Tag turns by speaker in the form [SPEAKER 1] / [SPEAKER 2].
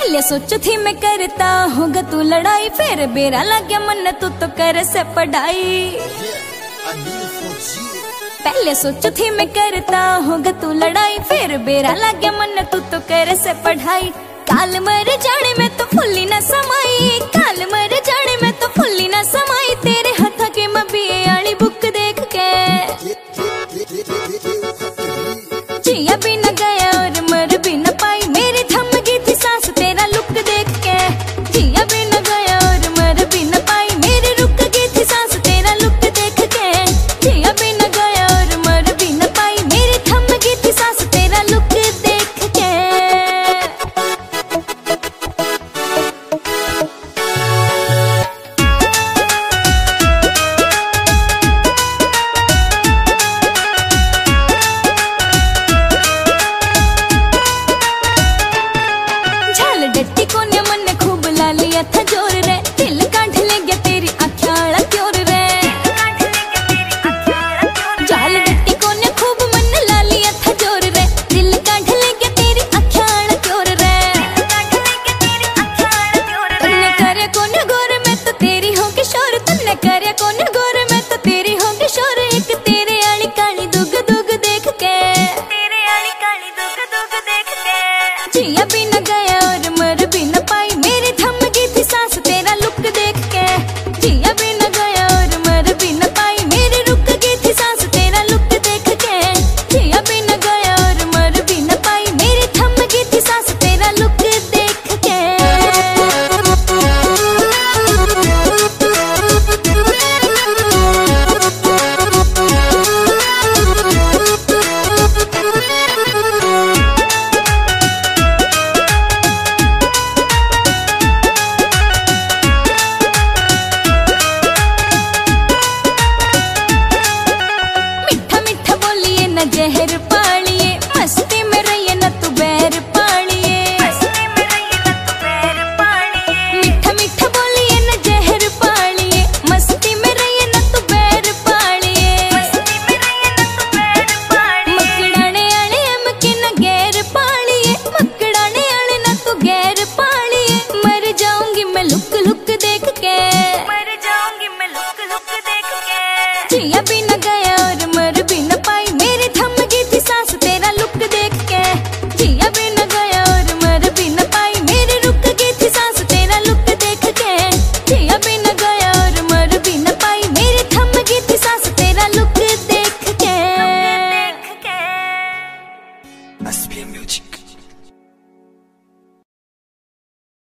[SPEAKER 1] पहले सोचू थी मैं करता होगा तू लड़ाई, फिर बेरा लग गया मन तू तो कर से पढ़ाई। पहले सोचू थी मैं करता होगा तू लड़ाई, फिर बेरा लग गया मन तू तो कर से पढ़ाई। काल मर जाने में तो फुल्ली ना समाई, काल मर जाने में तो फुल्ली ना समाई। तेरे हाथ के मबीए आली बुक देख के जिया भी न गया और मर भी न पाई। मेरी थम गई थी सांस तेरा लुक देख के, जिया भी न गया और मर भी न पाई। मेरी रुक गई थी सांस तेरा लुक देख के, जिया भी न गया और मर भी न पाई। मेरी थम गई थी सांस तेरा लुक देख के। डट्टी को ने मन खूब ला लिया था जोर रे, दिल काढ़ ले गया तेरी आँखियाँ क्यों रे। जाल डट्टी को ने खूब मन ला लिया था जोर रे, दिल काढ़ ले गया तेरी आँखियाँ क्यों रे। तुमने करे कौन गोर में तो तेरी हो किशोर, तुमने करे कौन गोर में तो तेरी हो किशोर। एक तेरे आली काली दुग दुग देख के, तेरे आली काली दुग दुग देख के जिया भी न गया और मर भी न पाई। मेरी थम गई थी सांस तेरा लुक देख के, जिया भी न गया और मर भी न पाई। मेरी रुक गई थी सांस तेरा लुक देख के, जिया भी न गया और मर भी न पाई। मेरी थम गई थी सांस तेरा लुक देख के। जहर पालिए मस्ती में रहिए न तू बैर पालिए, मीठा मीठा बोलिए न जहर पालिए। मस्ती में रहिए न तू बैर पालिए, मकड़ाने आले अमके न गैर पालिए, मकड़ाने आले न तू गैर पालिए। मर जाऊंगी मैं लुक लुक देख के, मर जाऊंगी मैं लुक लुक देख के। जिया भी न गया और मर भी न पाई। मेरी थम गई थी सांस तेरा लुक देख के, जिया भी न गया और मर भी न पाई। मेरी रुक गई थी सांस तेरा लुक देख के, जिया भी न गया और मर भी न पाई। मेरी थम गई थी सांस तेरा लुक देख के।
[SPEAKER 2] SPM Music।